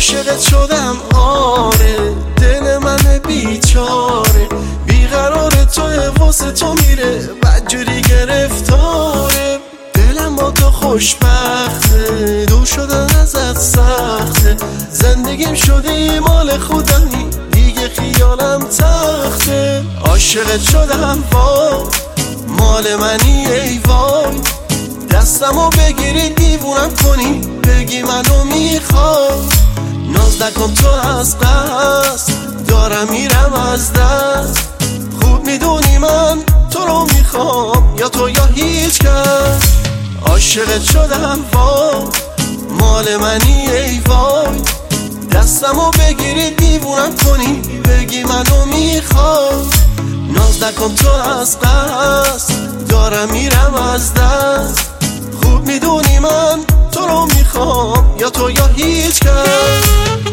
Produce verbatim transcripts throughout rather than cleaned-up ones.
عاشقت شدم آره، دل من بیچاره بیقرار توه، واسه تو میره بدجوری گرفتاره. دلم با تو خوشبخته، دور شدن ازت سخته، زندگیم شده مال خودمی دیگه خیالم تخته. عاشقت شدم وای، مال منی ای وای، دستمو بگیری دیوونم کنی بگی منو میخوای. ناز نکن تو از قصد دارم میرم از دست، خوب میدونی من تو رو میخوام یا تو یا هیچ کس. عاشقت شدم وای، مال منی ای وای، دستمو بگیری دیوونم کنی بگی منو میخوای. ناز نکن تو از قصد دارم میرم از دست، خوب میدونی من تو رو میخوام یا تو یا هیچ کس.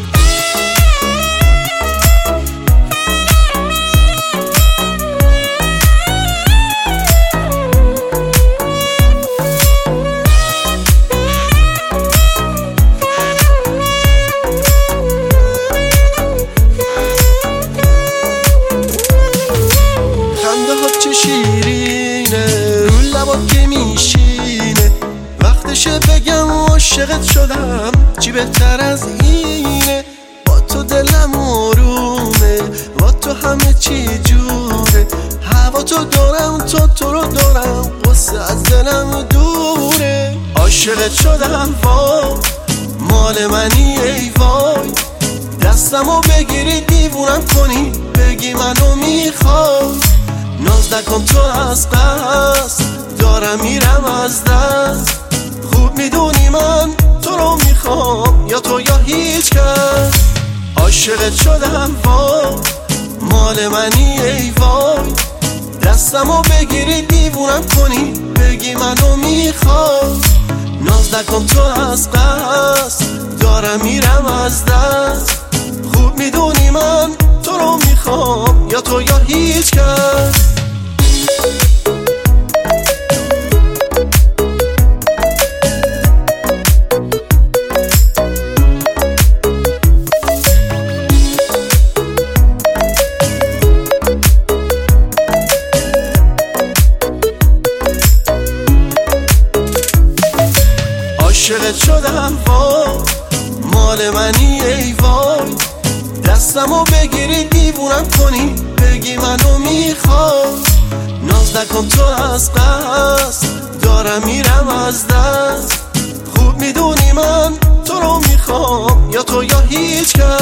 چه شیرینه رو لبات که میشینه، وقتشه بگم عاشقت شدم چی بهتر از اینه. با تو دلم آرومه، با تو همه چی جوره، هوا تو دارم تو تو رو دارم، قصه از دلم دوره. عاشقت شدم وای، مال منی ای وای، دستمو بگیری دیوونم کنی بگی منو میخوای. ناز نکن تو از قصد دارم میرم از دست، خوب میدونی من تو رو میخوام یا تو یا هیچ کس. عاشقت شدم وای، مال منی ای وای، دستمو بگیری دیوونم کنی بگی منو میخوای. ناز نکن تو از قصد دارم میرم از دست، خوب میدونی من تو رو میخوام یا تو یا هیچ کس. عاشقت شدم وای، مال منی ای وای، دستمو بگیری دیوونم کنی بگی منو میخوای. ناز نکن تو از قصد دارم میرم از دست، خوب میدونی من تو رو میخوام یا تو یا هیچ کس.